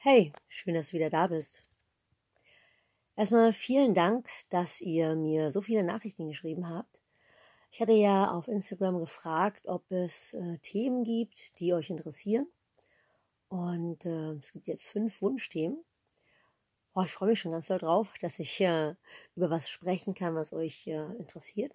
Hey, schön, dass du wieder da bist. Erstmal vielen Dank, dass ihr mir so viele Nachrichten geschrieben habt. Ich hatte ja auf Instagram gefragt, ob es Themen gibt, die euch interessieren. Und es gibt jetzt 5 Wunschthemen. Oh, ich freue mich schon ganz doll drauf, dass ich über was sprechen kann, was euch interessiert.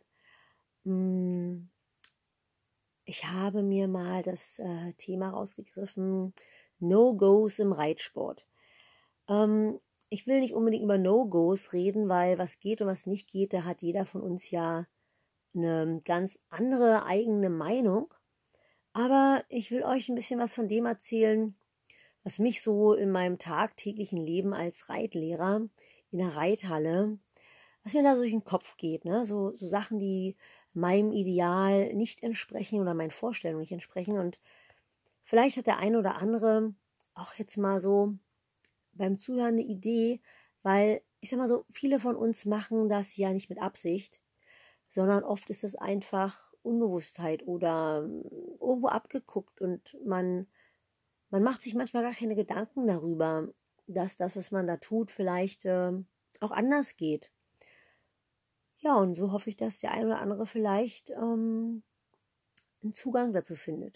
Ich habe mir mal das Thema rausgegriffen, No-Gos im Reitsport. Ich will nicht unbedingt über No-Gos reden, weil was geht und was nicht geht, da hat jeder von uns ja eine ganz andere eigene Meinung. Aber ich will euch ein bisschen was von dem erzählen, was mich so in meinem tagtäglichen Leben als Reitlehrer in der Reithalle, was mir da so durch den Kopf geht, ne? So Sachen, die meinem Ideal nicht entsprechen oder meinen Vorstellungen nicht entsprechen. Und vielleicht hat der eine oder andere auch jetzt mal so beim Zuhören eine Idee, weil ich sag mal so, viele von uns machen das ja nicht mit Absicht, sondern oft ist es einfach Unbewusstheit oder irgendwo abgeguckt und man macht sich manchmal gar keine Gedanken darüber, dass das, was man da tut, vielleicht auch anders geht. Ja, und so hoffe ich, dass der ein oder andere vielleicht einen Zugang dazu findet.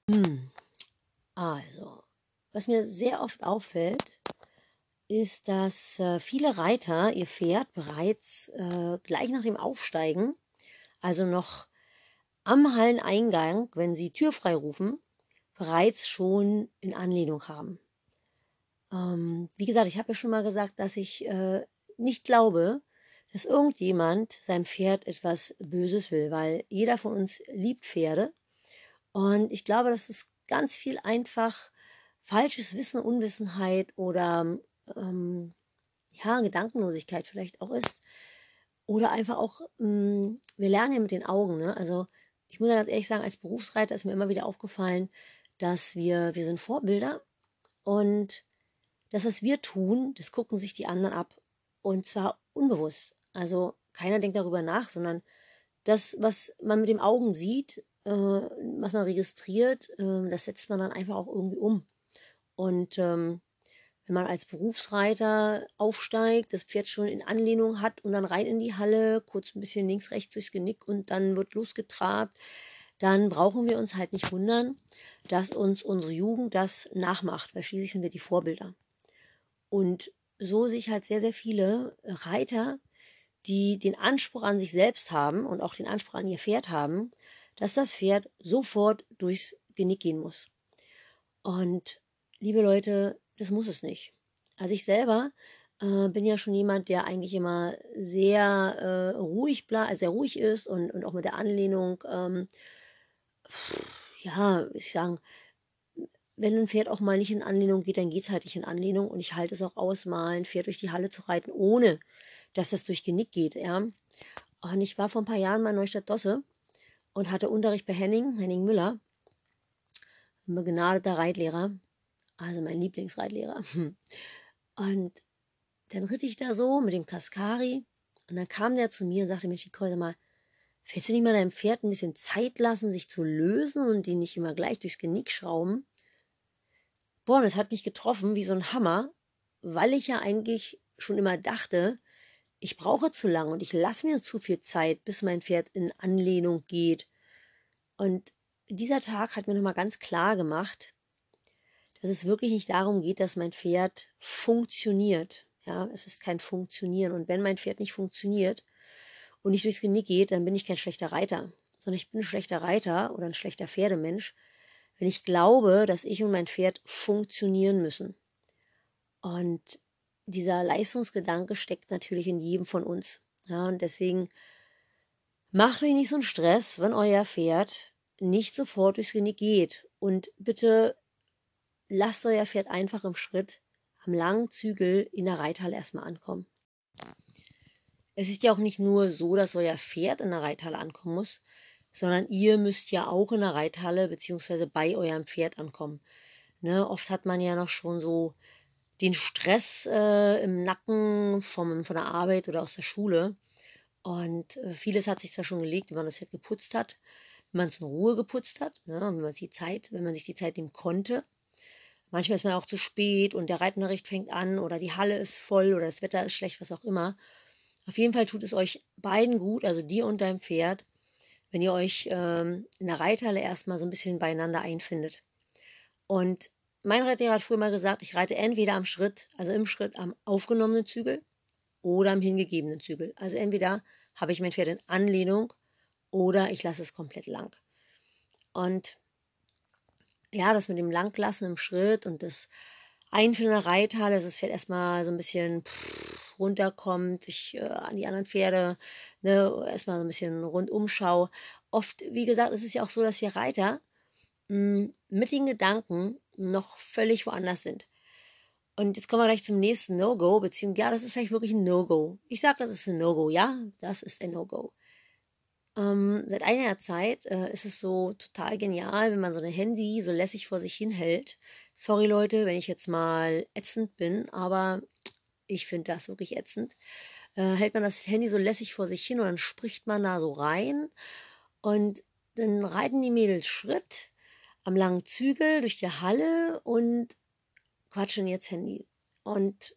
Also, was mir sehr oft auffällt, ist, dass viele Reiter ihr Pferd bereits gleich nach dem Aufsteigen, also noch am Halleneingang, wenn sie türfrei rufen, bereits schon in Anlehnung haben. Wie gesagt, ich habe ja schon mal gesagt, dass ich nicht glaube, dass irgendjemand seinem Pferd etwas Böses will, weil jeder von uns liebt Pferde. Und ich glaube, dass es ganz viel einfach falsches Wissen, Unwissenheit oder Gedankenlosigkeit vielleicht auch ist. Oder einfach auch, wir lernen ja mit den Augen, ne? Also ich muss ja ganz ehrlich sagen, als Berufsreiter ist mir immer wieder aufgefallen, dass wir sind Vorbilder und das, was wir tun, das gucken sich die anderen ab. Und zwar unbewusst. Also keiner denkt darüber nach, sondern das, was man mit den Augen sieht, was man registriert, das setzt man dann einfach auch irgendwie um. Und wenn man als Berufsreiter aufsteigt, das Pferd schon in Anlehnung hat und dann rein in die Halle, kurz ein bisschen links, rechts durchs Genick und dann wird losgetrabt, dann brauchen wir uns halt nicht wundern, dass uns unsere Jugend das nachmacht, weil schließlich sind wir die Vorbilder. Und so sich halt sehr, sehr viele Reiter, die den Anspruch an sich selbst haben und auch den Anspruch an ihr Pferd haben, dass das Pferd sofort durchs Genick gehen muss. Und liebe Leute, das muss es nicht. Also ich selber bin ja schon jemand, der eigentlich immer sehr ruhig bleibt, sehr ruhig ist und auch mit der Anlehnung, ich sagen, wenn ein Pferd auch mal nicht in Anlehnung geht, dann geht's halt nicht in Anlehnung und ich halte es auch aus, mal ein Pferd durch die Halle zu reiten, ohne dass das durch Genick geht, ja. Und ich war vor ein paar Jahren mal in Neustadt-Dosse und hatte Unterricht bei Henning Müller, ein begnadeter Reitlehrer, also mein Lieblingsreitlehrer. Und dann ritt ich da so mit dem Kaskari und dann kam der zu mir und sagte, Mensch, Nicole, sag mal, willst du nicht mal deinem Pferd ein bisschen Zeit lassen, sich zu lösen und die nicht immer gleich durchs Genick schrauben? Boah, und das hat mich getroffen wie so ein Hammer, weil ich ja eigentlich schon immer dachte, ich brauche zu lange und ich lasse mir zu viel Zeit, bis mein Pferd in Anlehnung geht. Und dieser Tag hat mir nochmal ganz klar gemacht, dass es wirklich nicht darum geht, dass mein Pferd funktioniert. Ja, es ist kein Funktionieren. Und wenn mein Pferd nicht funktioniert und nicht durchs Genick geht, dann bin ich kein schlechter Reiter, sondern ich bin ein schlechter Reiter oder ein schlechter Pferdemensch, wenn ich glaube, dass ich und mein Pferd funktionieren müssen. Und dieser Leistungsgedanke steckt natürlich in jedem von uns. Ja, und deswegen macht euch nicht so einen Stress, wenn euer Pferd nicht sofort durchs Genick geht. Und bitte lasst euer Pferd einfach im Schritt am langen Zügel in der Reithalle erstmal ankommen. Es ist ja auch nicht nur so, dass euer Pferd in der Reithalle ankommen muss, sondern ihr müsst ja auch in der Reithalle bzw. bei eurem Pferd ankommen. Ne, oft hat man ja noch schon so den Stress im Nacken von der Arbeit oder aus der Schule. Und vieles hat sich zwar schon gelegt, wenn man das Pferd geputzt hat, wenn man es in Ruhe geputzt hat, ne, wenn man sich die Zeit nehmen konnte. Manchmal ist man auch zu spät und der Reitunterricht fängt an oder die Halle ist voll oder das Wetter ist schlecht, was auch immer. Auf jeden Fall tut es euch beiden gut, also dir und deinem Pferd, wenn ihr euch in der Reithalle erstmal so ein bisschen beieinander einfindet. Und mein Reitlehrer hat früher mal gesagt, ich reite entweder am Schritt, also im Schritt am aufgenommenen Zügel oder am hingegebenen Zügel. Also entweder habe ich mein Pferd in Anlehnung oder ich lasse es komplett lang. Und ja, das mit dem Langlassen im Schritt und das Einführen in der Reithalle, dass das Pferd erstmal so ein bisschen runterkommt, sich an die anderen Pferde, ne, erstmal so ein bisschen rundum schau. Oft, wie gesagt, ist es ja auch so, dass wir Reiter mit den Gedanken noch völlig woanders sind. Und jetzt kommen wir gleich zum nächsten No-Go, beziehungsweise, ja, das ist vielleicht wirklich ein No-Go. Ich sage, das ist ein No-Go, ja, das ist ein No-Go. Seit einiger Zeit ist es so total genial, wenn man so ein Handy so lässig vor sich hin hält. Sorry Leute, wenn ich jetzt mal ätzend bin, aber ich finde das wirklich ätzend. Hält man das Handy so lässig vor sich hin und dann spricht man da so rein und dann reiten die Mädels Schritt am langen Zügel durch die Halle und quatschen jetzt Handy. Und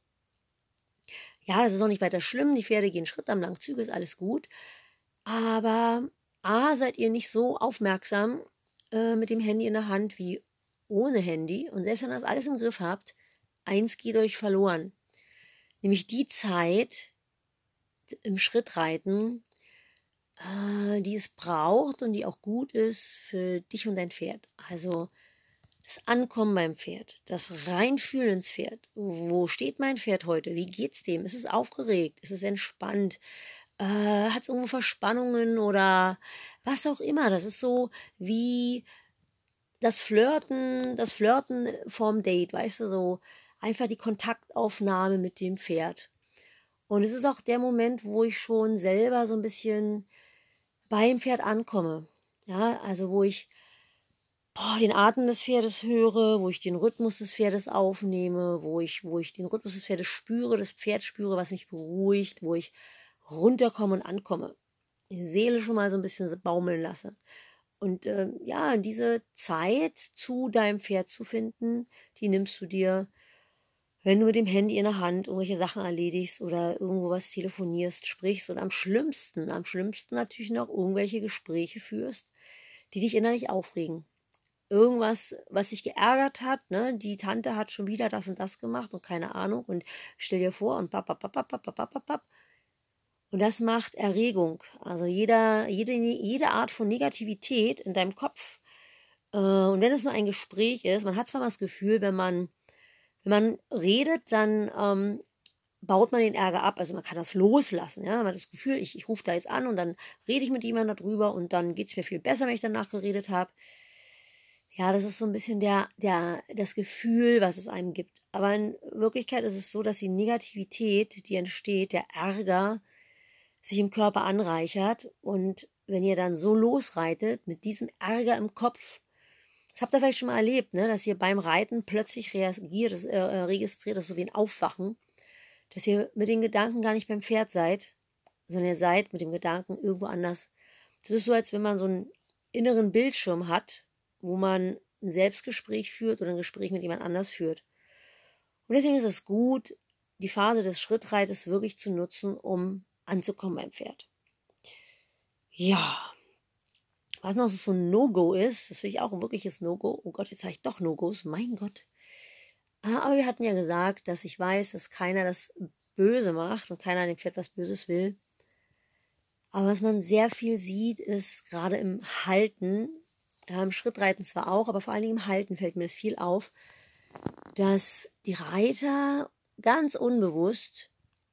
ja, das ist auch nicht weiter schlimm. Die Pferde gehen Schritt am langen Zügel, ist alles gut. Aber A, seid ihr nicht so aufmerksam mit dem Handy in der Hand wie ohne Handy. Und selbst wenn ihr das alles im Griff habt, eins geht euch verloren. Nämlich die Zeit im Schrittreiten, die es braucht und die auch gut ist für dich und dein Pferd. Also das Ankommen beim Pferd, das Reinfühlen ins Pferd. Wo steht mein Pferd heute? Wie geht's dem? Ist es aufgeregt? Ist es entspannt? Hat es irgendwo Verspannungen oder was auch immer? Das ist so wie das Flirten vorm Date, weißt du, so einfach die Kontaktaufnahme mit dem Pferd. Und es ist auch der Moment, wo ich schon selber so ein bisschen beim Pferd ankomme. Ja, also wo ich den Atem des Pferdes höre, wo ich den Rhythmus des Pferdes aufnehme, wo ich den Rhythmus des Pferdes spüre, das Pferd spüre, was mich beruhigt, wo ich runterkomme und ankomme. Die Seele schon mal so ein bisschen baumeln lasse. Und ja, diese Zeit zu deinem Pferd zu finden, die nimmst du dir, wenn du mit dem Handy in der Hand irgendwelche Sachen erledigst oder irgendwo was telefonierst, sprichst und am schlimmsten natürlich noch irgendwelche Gespräche führst, die dich innerlich aufregen. Irgendwas, was dich geärgert hat, ne? Die Tante hat schon wieder das und das gemacht und keine Ahnung und stell dir vor und papp. Und das macht Erregung. Also jede Art von Negativität in deinem Kopf. Und wenn es nur ein Gespräch ist, man hat zwar mal das Gefühl, wenn man redet, dann baut man den Ärger ab. Also man kann das loslassen. Ja? Man hat das Gefühl, ich rufe da jetzt an und dann rede ich mit jemandem darüber und dann geht es mir viel besser, wenn ich danach geredet habe. Ja, das ist so ein bisschen das Gefühl, was es einem gibt. Aber in Wirklichkeit ist es so, dass die Negativität, die entsteht, der Ärger, sich im Körper anreichert. Und wenn ihr dann so losreitet, mit diesem Ärger im Kopf, das habt ihr vielleicht schon mal erlebt, ne, dass ihr beim Reiten plötzlich registriert, das ist so wie ein Aufwachen, dass ihr mit den Gedanken gar nicht beim Pferd seid, sondern ihr seid mit dem Gedanken irgendwo anders. Das ist so, als wenn man so einen inneren Bildschirm hat, wo man ein Selbstgespräch führt oder ein Gespräch mit jemand anders führt. Und deswegen ist es gut, die Phase des Schrittreites wirklich zu nutzen, um anzukommen beim Pferd. Ja, was noch so ein No-Go ist, das finde ich auch ein wirkliches No-Go. Oh Gott, jetzt habe ich doch No-Gos, mein Gott. Aber wir hatten ja gesagt, dass ich weiß, dass keiner das böse macht und keiner dem Pferd was Böses will. Aber was man sehr viel sieht, ist gerade im Halten, im Schrittreiten zwar auch, aber vor allen Dingen im Halten fällt mir das viel auf, dass die Reiter ganz unbewusst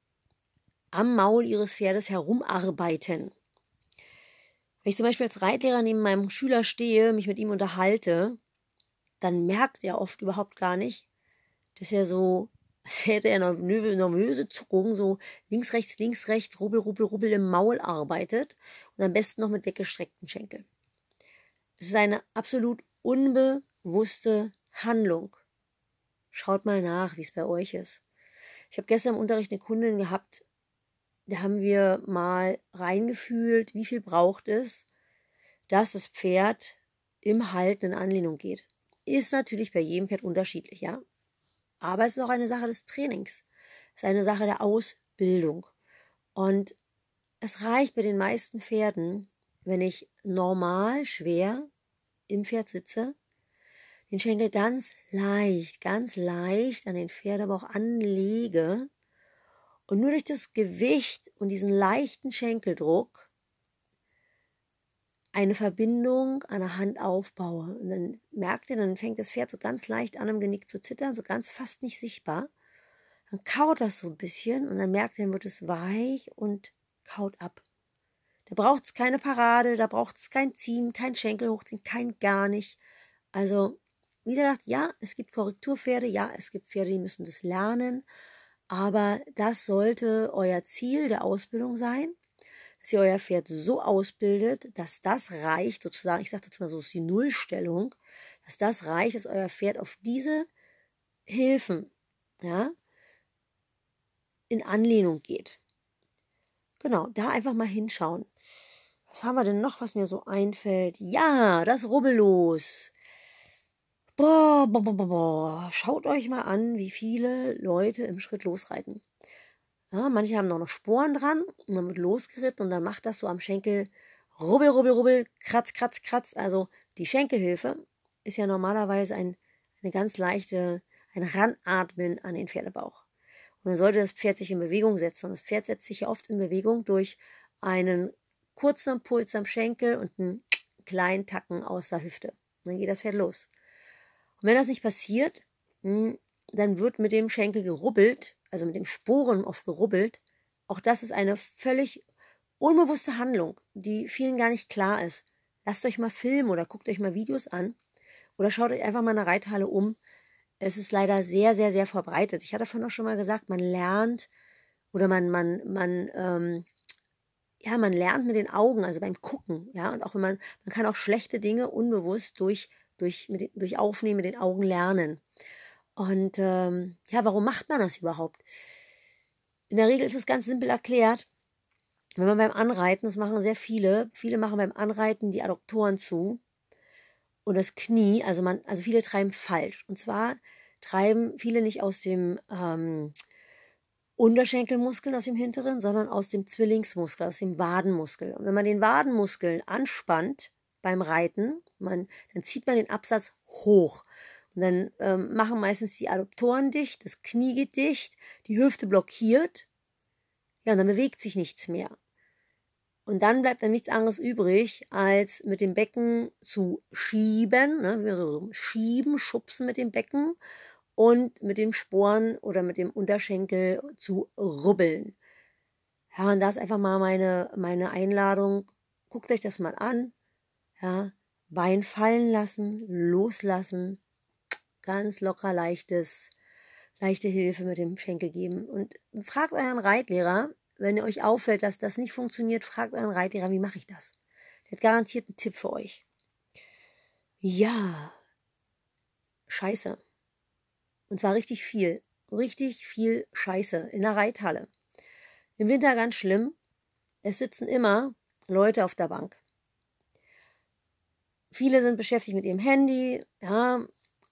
am Maul ihres Pferdes herumarbeiten. Wenn ich zum Beispiel als Reitlehrer neben meinem Schüler stehe, mich mit ihm unterhalte, dann merkt er oft überhaupt gar nicht, dass er so, als hätte er eine nervöse Zuckung, so links, rechts, rubbel im Maul arbeitet und am besten noch mit weggestreckten Schenkeln. Es ist eine absolut unbewusste Handlung. Schaut mal nach, wie es bei euch ist. Ich habe gestern im Unterricht eine Kundin gehabt, da haben wir mal reingefühlt, wie viel braucht es, dass das Pferd im Halten in Anlehnung geht. ist natürlich bei jedem Pferd unterschiedlich, ja. Aber es ist auch eine Sache des Trainings. Es ist eine Sache der Ausbildung. Und es reicht bei den meisten Pferden, wenn ich normal schwer im Pferd sitze, den Schenkel ganz leicht an den Pferdebauch anlege und nur durch das Gewicht und diesen leichten Schenkeldruck eine Verbindung an der Hand aufbaue. Und dann merkt ihr, dann fängt das Pferd so ganz leicht an, im Genick zu zittern, so ganz fast nicht sichtbar. Dann kaut das so ein bisschen und dann merkt ihr, dann wird es weich und kaut ab. Da braucht es keine Parade, da braucht es kein Ziehen, kein Schenkel hochziehen, kein gar nicht. Also, wie gesagt, ja, es gibt Korrekturpferde, ja, es gibt Pferde, die müssen das lernen, aber das sollte euer Ziel der Ausbildung sein, dass ihr euer Pferd so ausbildet, dass das reicht, sozusagen, ich sage dazu mal so, ist die Nullstellung, dass das reicht, dass euer Pferd auf diese Hilfen, ja, in Anlehnung geht. Genau, da einfach mal hinschauen. Was haben wir denn noch, was mir so einfällt? Ja, das Rubbellos. Boah. Schaut euch mal an, wie viele Leute im Schritt losreiten. Ja, manche haben noch Sporen dran und dann wird losgeritten und dann macht das so am Schenkel rubbel, rubbel, rubbel, kratz, kratz, kratz. Also die Schenkelhilfe ist ja normalerweise eine ganz leichte, ein Ranatmen an den Pferdebauch. Und dann sollte das Pferd sich in Bewegung setzen. Und das Pferd setzt sich ja oft in Bewegung durch einen kurzen Impuls am Schenkel und einen kleinen Tacken aus der Hüfte. Und dann geht das Pferd los. Und wenn das nicht passiert, dann wird mit dem Schenkel gerubbelt, also mit dem Sporen oft gerubbelt. Auch das ist eine völlig unbewusste Handlung, die vielen gar nicht klar ist. Lasst euch mal filmen oder guckt euch mal Videos an oder schaut euch einfach mal in der Reithalle um. Es ist leider sehr, sehr, sehr verbreitet. Ich hatte vorhin auch schon mal gesagt, man lernt oder man lernt mit den Augen, also beim Gucken, ja, und auch wenn man kann auch schlechte Dinge unbewusst durch Aufnehmen mit den Augen lernen. Und warum macht man das überhaupt? In der Regel ist es ganz simpel erklärt. Wenn man beim Anreiten, das machen sehr viele machen beim Anreiten die Adduktoren zu und das Knie, also viele treiben falsch. Und zwar treiben viele nicht aus dem Unterschenkelmuskeln, aus dem hinteren, sondern aus dem Zwillingsmuskel, aus dem Wadenmuskel. Und wenn man den Wadenmuskel anspannt beim Reiten, dann zieht man den Absatz hoch. Und dann machen meistens die Adduktoren dicht, das Knie geht dicht, die Hüfte blockiert. Ja, und dann bewegt sich nichts mehr. Und dann bleibt dann nichts anderes übrig, als mit dem Becken zu schieben, ne, so schieben, schubsen mit dem Becken und mit dem Sporen oder mit dem Unterschenkel zu rubbeln. Ja, und da ist einfach mal meine Einladung. Guckt euch das mal an. Ja, Bein fallen lassen, loslassen, ganz locker leichte Hilfe mit dem Schenkel geben. Und fragt euren Reitlehrer, wenn ihr euch auffällt, dass das nicht funktioniert, fragt euren Reitlehrer, wie mache ich das? Der hat garantiert einen Tipp für euch. Ja, Scheiße. Und zwar richtig viel Scheiße in der Reithalle. Im Winter ganz schlimm. Es sitzen immer Leute auf der Bank. Viele sind beschäftigt mit ihrem Handy, ja.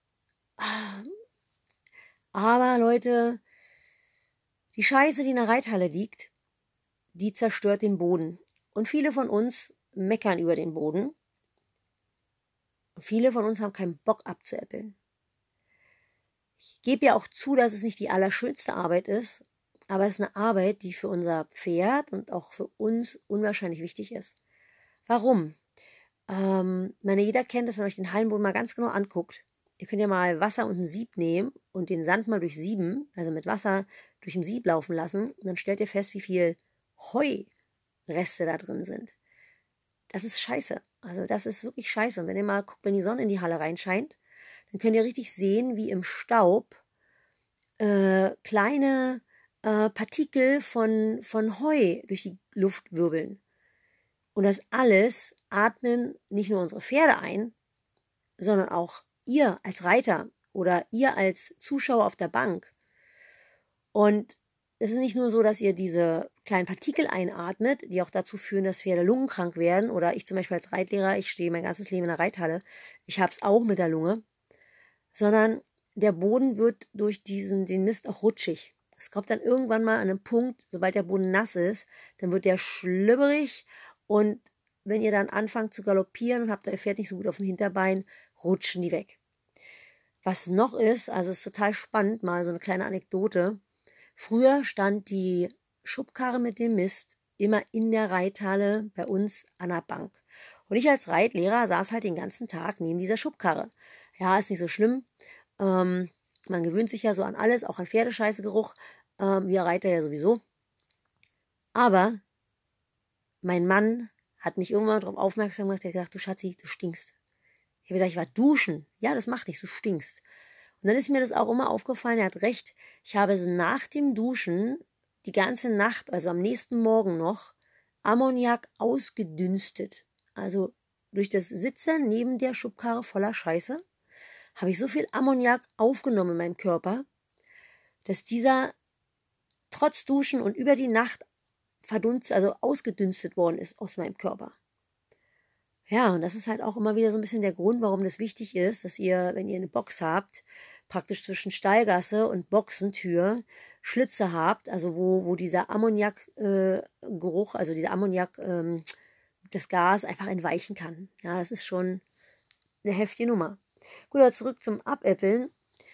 Aber Leute, die Scheiße, die in der Reithalle liegt, die zerstört den Boden. Und viele von uns meckern über den Boden. Und viele von uns haben keinen Bock abzuäppeln. Ich gebe ja auch zu, dass es nicht die allerschönste Arbeit ist, aber es ist eine Arbeit, die für unser Pferd und auch für uns unwahrscheinlich wichtig ist. Warum? Jeder kennt das, wenn ihr euch den Hallenboden mal ganz genau anguckt. Ihr könnt ja mal Wasser und ein Sieb nehmen und den Sand mal durchsieben, also mit Wasser durch ein Sieb laufen lassen. Und dann stellt ihr fest, wie viel Heureste da drin sind. Das ist scheiße. Also das ist wirklich scheiße. Und wenn ihr mal guckt, wenn die Sonne in die Halle reinscheint, dann könnt ihr richtig sehen, wie im Staub kleine Partikel von Heu durch die Luft wirbeln. Und das alles atmen nicht nur unsere Pferde ein, sondern auch ihr als Reiter oder ihr als Zuschauer auf der Bank. Und es ist nicht nur so, dass ihr diese kleinen Partikel einatmet, die auch dazu führen, dass Pferde lungenkrank werden. Oder ich zum Beispiel als Reitlehrer, ich stehe mein ganzes Leben in der Reithalle. Ich habe es auch mit der Lunge. sondern der Boden wird durch den Mist auch rutschig. Es kommt dann irgendwann mal an einen Punkt, sobald der Boden nass ist, dann wird der schlibberig und wenn ihr dann anfangt zu galoppieren und habt euer Pferd nicht so gut auf dem Hinterbein, rutschen die weg. Was noch ist, also ist total spannend, mal so eine kleine Anekdote. Früher stand die Schubkarre mit dem Mist immer in der Reithalle bei uns an der Bank. Und ich als Reitlehrer saß halt den ganzen Tag neben dieser Schubkarre. Ja, ist nicht so schlimm. Man gewöhnt sich ja so an alles, auch an Pferdescheißegeruch. Wir Reiter ja sowieso. Aber mein Mann hat mich irgendwann darauf aufmerksam gemacht, er hat gesagt, du Schatzi, du stinkst. Ich habe gesagt, ich war duschen. Ja, das macht nichts, du stinkst. Und dann ist mir das auch immer aufgefallen, er hat recht. Ich habe nach dem Duschen die ganze Nacht, also am nächsten Morgen noch, Ammoniak ausgedünstet. Also durch das Sitzen neben der Schubkarre voller Scheiße habe ich so viel Ammoniak aufgenommen in meinem Körper, dass dieser trotz Duschen und über die Nacht ausgedünstet worden ist aus meinem Körper. Ja, und das ist halt auch immer wieder so ein bisschen der Grund, warum das wichtig ist, dass ihr, wenn ihr eine Box habt, praktisch zwischen Stallgasse und Boxentür Schlitze habt, also wo dieser Ammoniak-Geruch, also dieser Ammoniak, das Gas einfach entweichen kann. Ja, das ist schon eine heftige Nummer. Gut, aber zurück zum Abäppeln.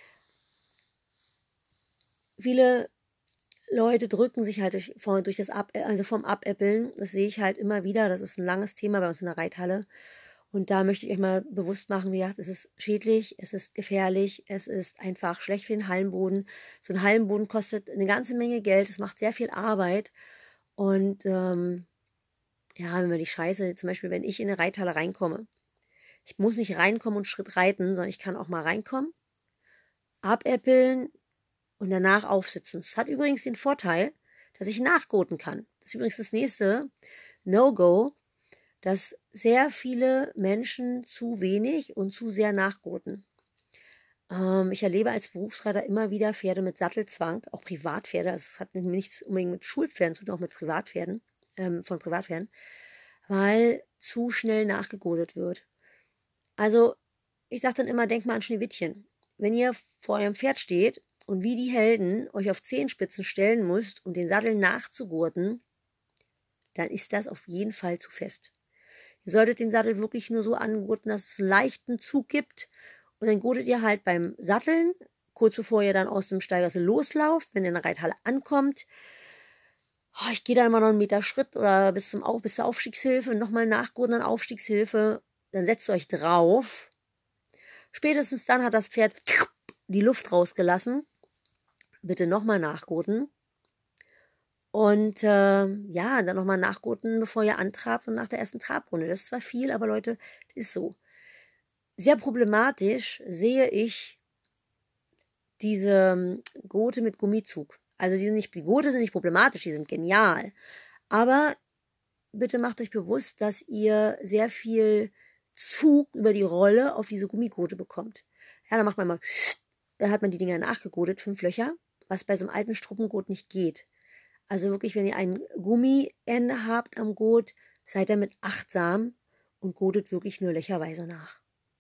Viele Leute drücken sich halt durch das vom Abäppeln. Das sehe ich halt immer wieder. Das ist ein langes Thema bei uns in der Reithalle. Und da möchte ich euch mal bewusst machen, wie gesagt, es ist schädlich, es ist gefährlich, es ist einfach schlecht für den Hallenboden. So ein Hallenboden kostet eine ganze Menge Geld, es macht sehr viel Arbeit. Und ja, wenn wir die Scheiße, zum Beispiel, wenn ich in eine Reithalle reinkomme, ich muss nicht reinkommen und Schritt reiten, sondern ich kann auch mal reinkommen, abäppeln und danach aufsitzen. Das hat übrigens den Vorteil, dass ich nachgurten kann. Das ist übrigens das nächste No-Go, dass sehr viele Menschen zu wenig und zu sehr nachgurten. Ich erlebe als Berufsreiter immer wieder Pferde mit Sattelzwang, auch Privatpferde. Also es hat nichts unbedingt mit Schulpferden zu tun, auch mit Privatpferden, von Privatpferden, weil zu schnell nachgegurtet wird. Also ich sage dann immer, denkt mal an Schneewittchen. Wenn ihr vor eurem Pferd steht und wie die Helden euch auf Zehenspitzen stellen müsst, um den Sattel nachzugurten, dann ist das auf jeden Fall zu fest. Ihr solltet den Sattel wirklich nur so angurten, dass es einen leichten Zug gibt. Und dann gurtet ihr halt beim Satteln, kurz bevor ihr dann aus dem Stallgasse loslauft, wenn ihr in der Reithalle ankommt. Oh, ich gehe da immer noch einen Meter Schritt oder bis zur Aufstiegshilfe, nochmal nachgurten an Aufstiegshilfe. Dann setzt ihr euch drauf. Spätestens dann hat das Pferd die Luft rausgelassen. Bitte nochmal nachgurten. Und ja, dann nochmal nachgurten, bevor ihr antrabt und nach der ersten Trabrunde. Das ist zwar viel, aber Leute, das ist so. Sehr problematisch sehe ich diese Gurte mit Gummizug. Also die Gurte sind nicht problematisch, die sind genial. Aber bitte macht euch bewusst, dass ihr sehr viel Zug über die Rolle auf diese Gummigurte bekommt. Ja, dann macht man mal, da hat man die Dinger nachgegurtet, 5 Löcher, was bei so einem alten Struppengurt nicht geht. Also wirklich, wenn ihr ein Gummiende habt am Gurt, seid damit achtsam und gurtet wirklich nur löcherweise nach.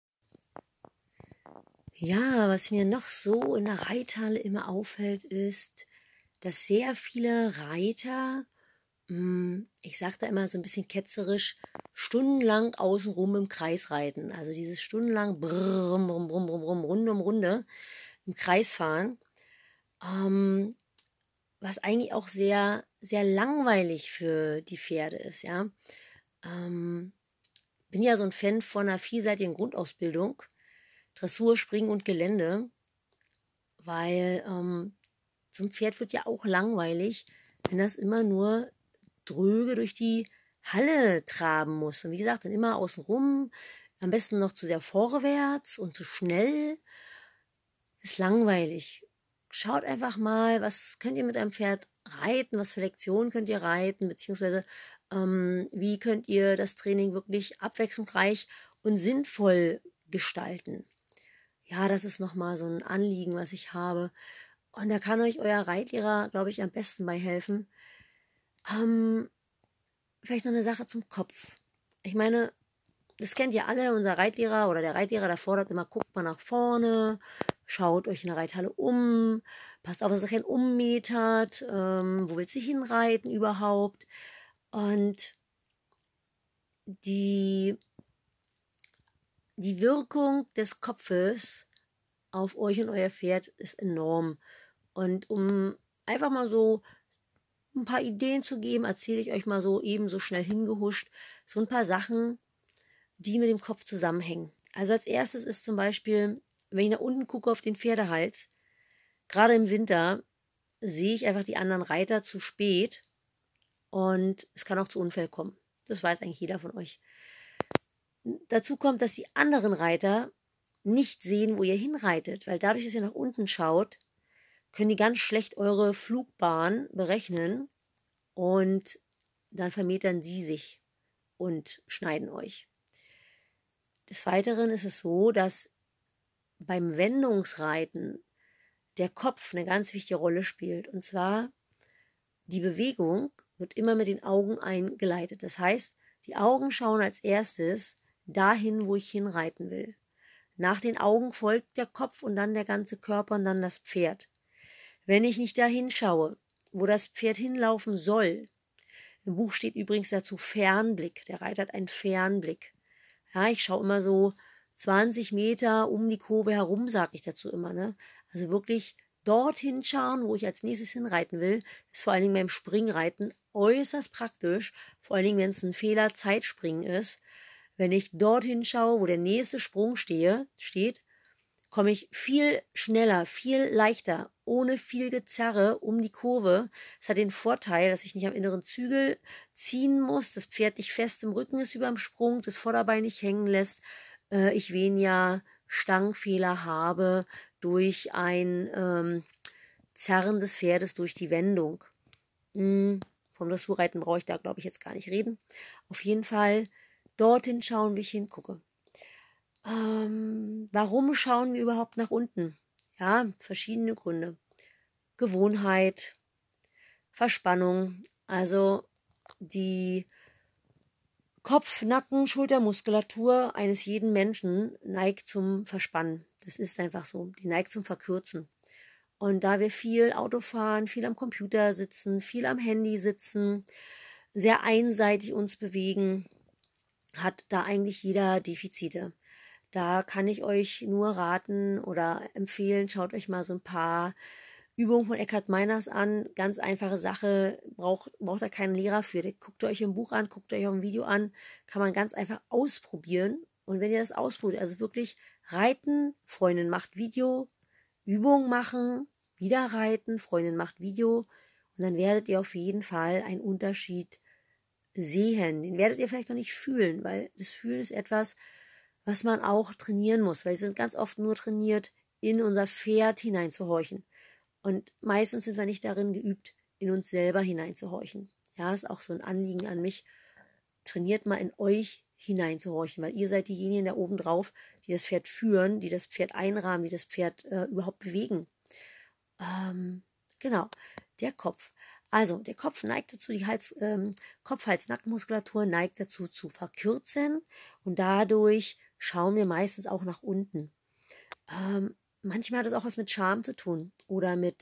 Ja, was mir noch so in der Reithalle immer auffällt, ist, dass sehr viele Reiter, ich sag da immer so ein bisschen ketzerisch, stundenlang außenrum im Kreis reiten. Also dieses stundenlang Brumm, Brumm, Brumm, Brumm, Brumm, Runde um Runde im Kreis fahren. Was eigentlich auch sehr, sehr langweilig für die Pferde ist, ja. Bin ja so ein Fan von einer vielseitigen Grundausbildung, Dressur, Springen und Gelände, weil so ein Pferd wird ja auch langweilig, wenn das immer nur dröge durch die Halle traben muss. Und wie gesagt, dann immer außenrum, am besten noch zu sehr vorwärts und zu schnell. Ist langweilig. Schaut einfach mal, was könnt ihr mit einem Pferd reiten, was für Lektionen könnt ihr reiten, beziehungsweise wie könnt ihr das Training wirklich abwechslungsreich und sinnvoll gestalten. Ja, das ist nochmal so ein Anliegen, was ich habe. Und da kann euch euer Reitlehrer, glaube ich, am besten bei helfen. Vielleicht noch eine Sache zum Kopf. Ich meine, das kennt ihr alle, unser Reitlehrer oder der Reitlehrer, der fordert immer, guckt mal nach vorne, schaut euch in der Reithalle um, passt auf, dass ihr keinen ummetert, wo willst du hinreiten überhaupt? Und die Wirkung des Kopfes auf euch und euer Pferd ist enorm. Und um einfach mal so ein paar Ideen zu geben, erzähle ich euch mal so eben so schnell hingehuscht so ein paar Sachen, die mit dem Kopf zusammenhängen. Also als erstes ist zum Beispiel, wenn ich nach unten gucke auf den Pferdehals, gerade im Winter sehe ich einfach die anderen Reiter zu spät und es kann auch zu Unfällen kommen. Das weiß eigentlich jeder von euch. Dazu kommt, dass die anderen Reiter nicht sehen, wo ihr hinreitet, weil dadurch, dass ihr nach unten schaut, können die ganz schlecht eure Flugbahn berechnen und dann vermetern sie sich und schneiden euch. Des Weiteren ist es so, dass beim Wendungsreiten der Kopf eine ganz wichtige Rolle spielt. Und zwar, die Bewegung wird immer mit den Augen eingeleitet. Das heißt, die Augen schauen als erstes dahin, wo ich hinreiten will. Nach den Augen folgt der Kopf und dann der ganze Körper und dann das Pferd. Wenn ich nicht dahin schaue, wo das Pferd hinlaufen soll, im Buch steht übrigens dazu Fernblick, der Reiter hat einen Fernblick. Ja, ich schaue immer so 20 Meter um die Kurve herum, sage ich dazu immer, ne? Also wirklich dorthin schauen, wo ich als nächstes hinreiten will, ist vor allen Dingen beim Springreiten äußerst praktisch, vor allen Dingen, wenn es ein Fehler-Zeitspringen ist. Wenn ich dorthin schaue, wo der nächste Sprung steht, komme ich viel schneller, viel leichter, ohne viel Gezerre um die Kurve. Es hat den Vorteil, dass ich nicht am inneren Zügel ziehen muss, das Pferd nicht fest im Rücken ist überm Sprung, das Vorderbein nicht hängen lässt, ich weniger Stangenfehler habe durch ein Zerren des Pferdes durch die Wendung. Vom Dressurreiten brauche ich da, glaube ich, jetzt gar nicht reden. Auf jeden Fall dorthin schauen, wie ich hingucke. Warum schauen wir überhaupt nach unten? Ja, verschiedene Gründe. Gewohnheit, Verspannung, also die Kopf-, Nacken-, Schultermuskulatur eines jeden Menschen neigt zum Verspannen. Das ist einfach so. Die neigt zum Verkürzen. Und da wir viel Auto fahren, viel am Computer sitzen, viel am Handy sitzen, sehr einseitig uns bewegen, hat da eigentlich jeder Defizite. Da kann ich euch nur raten oder empfehlen, schaut euch mal so ein paar Übungen von Eckhard Meiners an. Ganz einfache Sache, braucht da keinen Lehrer für. Guckt euch im Buch an, guckt euch auch ein Video an, kann man ganz einfach ausprobieren. Und wenn ihr das ausprobiert, also wirklich reiten, Freundin macht Video, Übung machen, wieder reiten, Freundin macht Video und dann werdet ihr auf jeden Fall einen Unterschied sehen. Den werdet ihr vielleicht noch nicht fühlen, weil das Fühlen ist etwas, was man auch trainieren muss, weil wir sind ganz oft nur trainiert, in unser Pferd hineinzuhorchen. Und meistens sind wir nicht darin geübt, in uns selber hineinzuhorchen. Ja, ist auch so ein Anliegen an mich. Trainiert mal in euch hineinzuhorchen, weil ihr seid diejenigen da oben drauf, die das Pferd führen, die das Pferd einrahmen, die das Pferd überhaupt bewegen. Genau, der Kopf. Also, der Kopf neigt dazu, die Kopf-Hals-Nackenmuskulatur neigt dazu zu verkürzen und dadurch schauen wir meistens auch nach unten. Manchmal hat es auch was mit Scham zu tun oder mit,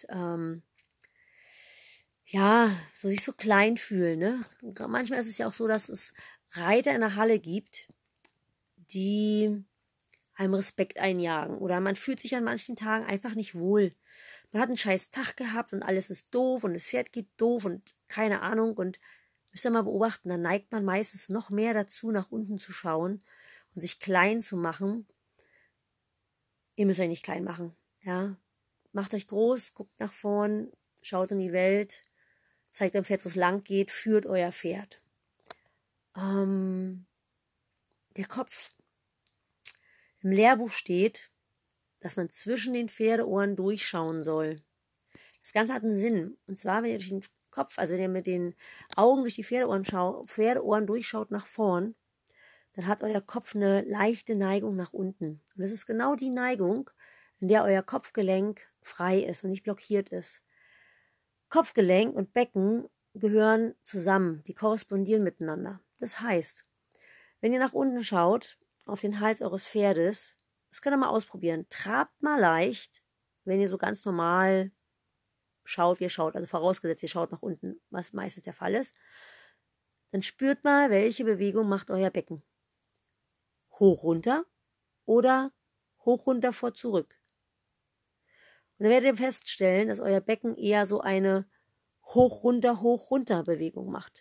so sich so klein fühlen, ne? Manchmal ist es ja auch so, dass es Reiter in der Halle gibt, die einem Respekt einjagen oder man fühlt sich an manchen Tagen einfach nicht wohl. Man hat einen scheiß Tag gehabt und alles ist doof und das Pferd geht doof und keine Ahnung und müsst ihr mal beobachten, dann neigt man meistens noch mehr dazu, nach unten zu schauen und sich klein zu machen. Ihr müsst euch nicht klein machen, ja. Macht euch groß, guckt nach vorn, schaut in die Welt, zeigt dem Pferd, wo es lang geht, führt euer Pferd. Der Kopf. Im Lehrbuch steht, dass man zwischen den Pferdeohren durchschauen soll. Das Ganze hat einen Sinn. Und zwar, wenn ihr durch den Kopf, also wenn ihr mit den Augen durch die Pferdeohren durchschaut nach vorn, dann hat euer Kopf eine leichte Neigung nach unten. Und das ist genau die Neigung, in der euer Kopfgelenk frei ist und nicht blockiert ist. Kopfgelenk und Becken gehören zusammen, die korrespondieren miteinander. Das heißt, Wenn ihr nach unten schaut, auf den Hals eures Pferdes, das könnt ihr mal ausprobieren. Trabt mal leicht, wenn ihr so ganz normal schaut, wie ihr schaut, also vorausgesetzt, ihr schaut nach unten, was meistens der Fall ist, dann spürt mal, welche Bewegung macht euer Becken. Hoch, runter oder hoch, runter, vor, zurück. Und dann werdet ihr feststellen, dass euer Becken eher so eine hoch, runter Bewegung macht.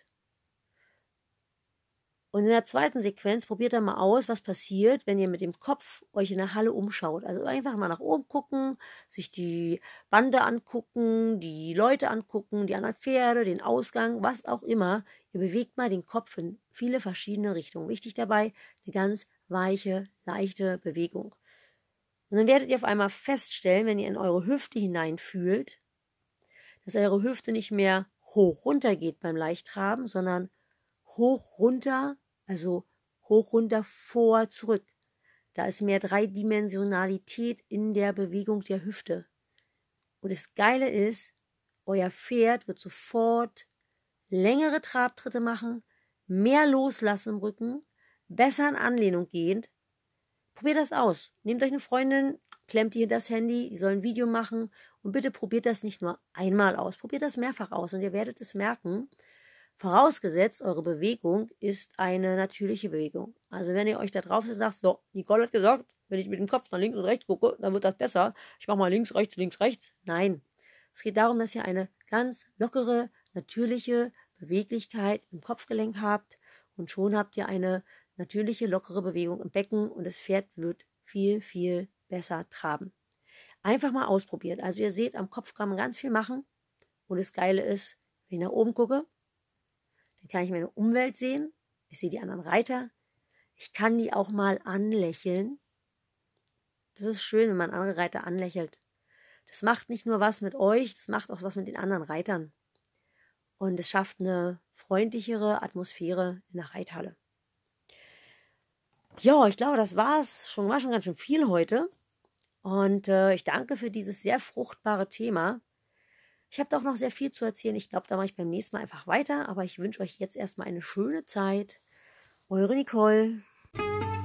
Und in der zweiten Sequenz probiert ihr mal aus, was passiert, wenn ihr mit dem Kopf euch in der Halle umschaut. Also einfach mal nach oben gucken, sich die Bande angucken, die Leute angucken, die anderen Pferde, den Ausgang, was auch immer. Ihr bewegt mal den Kopf in viele verschiedene Richtungen. Wichtig dabei, eine ganz weiche, leichte Bewegung. Und dann werdet ihr auf einmal feststellen, wenn ihr in eure Hüfte hineinfühlt, dass eure Hüfte nicht mehr hoch runter geht beim Leichttraben, sondern hoch runter, also hoch runter, vor, zurück. Da ist mehr Dreidimensionalität in der Bewegung der Hüfte. Und das Geile ist, euer Pferd wird sofort längere Trabtritte machen, mehr loslassen im Rücken, besser in Anlehnung gehend. Probiert das aus. Nehmt euch eine Freundin, klemmt ihr das Handy, die soll ein Video machen und bitte probiert das nicht nur einmal aus, probiert das mehrfach aus und ihr werdet es merken. Vorausgesetzt, eure Bewegung ist eine natürliche Bewegung. Also wenn ihr euch da drauf setzt und sagt, so, Nicole hat gesagt, wenn ich mit dem Kopf nach links und rechts gucke, dann wird das besser. Ich mache mal links, rechts. Nein. Es geht darum, dass ihr eine ganz lockere, natürliche Beweglichkeit im Kopfgelenk habt und schon habt ihr eine natürliche, lockere Bewegung im Becken und das Pferd wird viel, viel besser traben. Einfach mal ausprobiert. Also ihr seht, am Kopf kann man ganz viel machen und das Geile ist, wenn ich nach oben gucke, dann kann ich meine Umwelt sehen, ich sehe die anderen Reiter, ich kann die auch mal anlächeln. Das ist schön, wenn man andere Reiter anlächelt. Das macht nicht nur was mit euch, das macht auch was mit den anderen Reitern. Und es schafft eine freundlichere Atmosphäre in der Reithalle. Ja, ich glaube, das war's. War schon ganz schön viel heute. Und ich danke für dieses sehr fruchtbare Thema. Ich habe da auch noch sehr viel zu erzählen. Ich glaube, da mache ich beim nächsten Mal einfach weiter. Aber ich wünsche euch jetzt erstmal eine schöne Zeit. Eure Nicole.